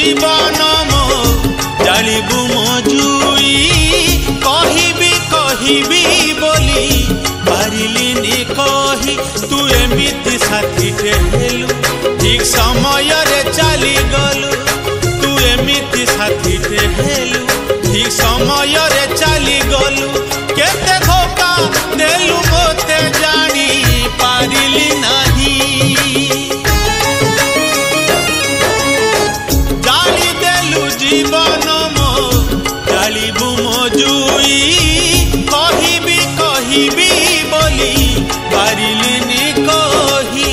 जीवन मो जालिबु मो जुई कहबी बोली पारिलिनी कही तू एमिति साथी हेलु ठीक समय रे चली गलु तू एमिति साथी हेलु ठीक समय रे चली गलु केते धोखा देलु मोते जानी पारिली नाही जाली देलु जीवन मो जालिबु मो जुई कहबी बोली पारिलिनी कही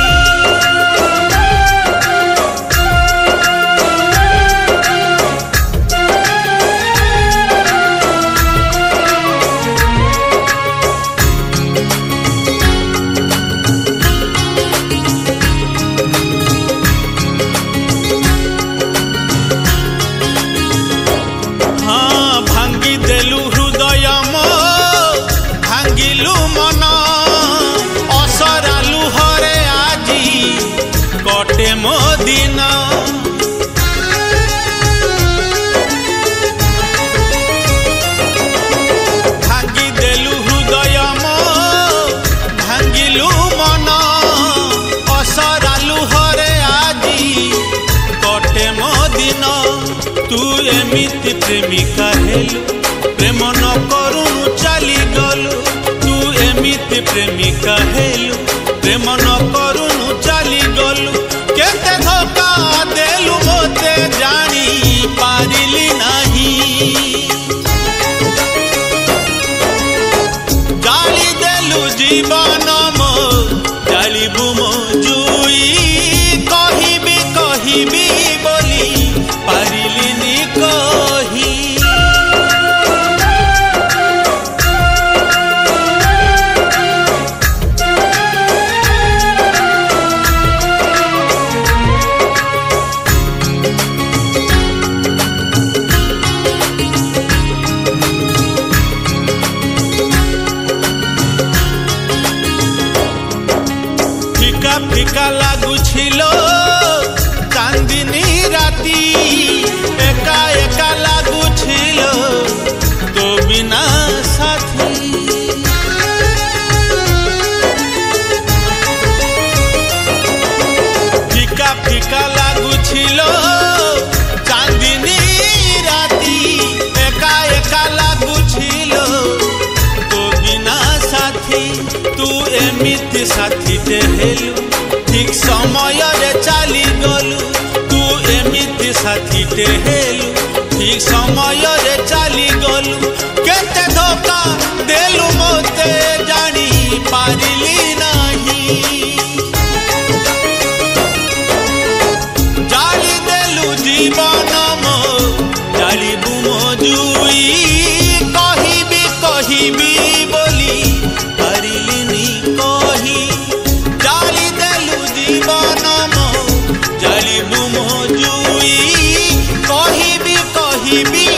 देलु हृदय मो भांगिलु मन असरालु हरे आजी कटे मो दिन भांगी देलु हृदय मो भांगिलु मन असरालु हरे आजी कटे मो दिन तू एमिति प्रेमिका हेलु प्रेम न करुनु चली गलु तू एमिति प्रेमिका हेलु प्रेम न करुनु चली गलु केते धोखा देलु मोते जानी पारिली नाही गाली देलु जीवन मो जालिबु मो जुई कहबी बोली पारिलिनी कही फिका लागुछिलो चांदनी राती एका एका लागुछिलो तो बिना साथी फिका फिका लागुछिलो चांदनी राती एका एका लागुछिलो तो बिना साथी तू एमिति साथी हेलु ठीक समय रे चली गलु तू एमिति साथी हेलु ठीक समय रे चली गलु केते धोखा देलु मोते जानी पारिली नाही जाली देलु जीवन मो जालिबु मो जुई कहबी बोली पारिलिनी कही जाली देलु जीवन मो जालिबु मो जुई कहबी